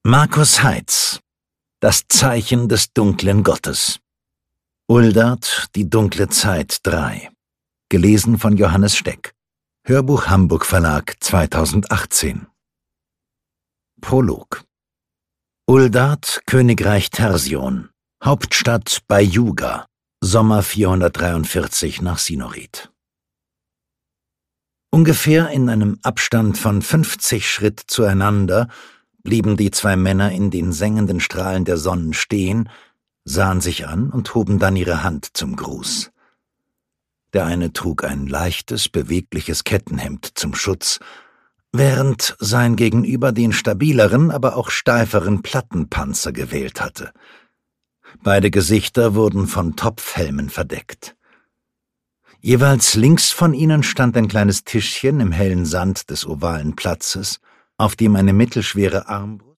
Markus Heitz. Das Zeichen des dunklen Gottes. Uldert, die dunkle Zeit 3. Gelesen von Johannes Steck. Hörbuch Hamburg Verlag 2018. Prolog. Uldert, Königreich Tersion. Hauptstadt Bayuga. Sommer 443 nach Sinorit. Ungefähr in einem Abstand von 50 Schritt zueinander blieben die zwei Männer in den sengenden Strahlen der Sonnen stehen, sahen sich an und hoben dann ihre Hand zum Gruß. Der eine trug ein leichtes, bewegliches Kettenhemd zum Schutz, während sein Gegenüber den stabileren, aber auch steiferen Plattenpanzer gewählt hatte. Beide Gesichter wurden von Topfhelmen verdeckt. Jeweils links von ihnen stand ein kleines Tischchen im hellen Sand des ovalen Platzes, auf dem eine mittelschwere Armbrust